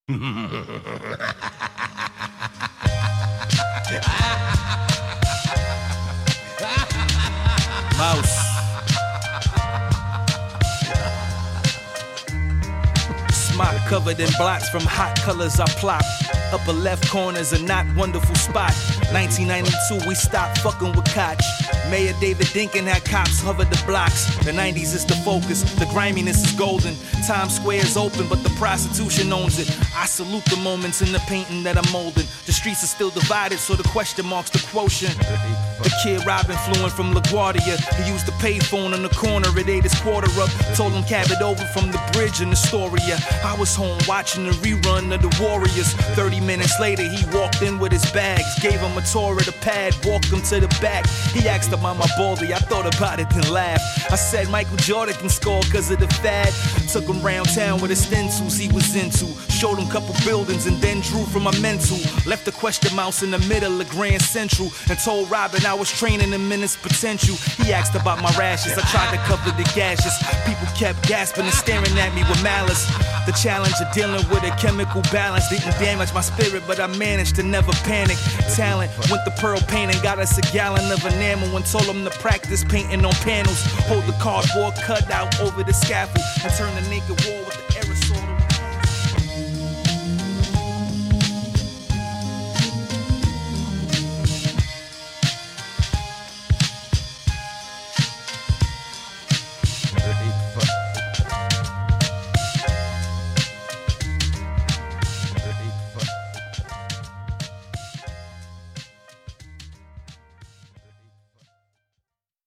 Mouse. Smock covered in blocks from hot colors I plop. Upper left corner's a not wonderful spot. 1992, we stopped fucking with Koch. Mayor David Dinkin had cops hover the blocks. The 90s is the focus, the griminess is golden. Times Square is open, but the prostitution owns it. I salute the moments in the painting that I'm molding. The streets are still divided, so the question marks the quotient. The kid Robin flew in from LaGuardia. He used the payphone on the corner, it ate his quarter up. Told him cab it over from the bridge in Astoria. I was home watching the rerun of the Warriors. 30 minutes later, he walked in with his bags. Gave him a tour of the pad, walked him to the back. He asked about my baldy, I thought about it then laughed. I said Michael Jordan can score cause of the fad. Took him round town with the stencils he was into. Showed him couple buildings and then drew from my mental. Left the question mouse in the middle of Grand Central and told Robin I was training him in his potential. He asked about my rashes, I tried to cover the gashes. People kept gasping and staring at me with malice. The challenge of dealing with a chemical balance didn't damage my spirit, but I managed to never panic. Talent went the pearl paint and got us a gallon of enamel and told him to practice painting on panels. Hold the cardboard cutout over the scaffold and turn the naked wall with the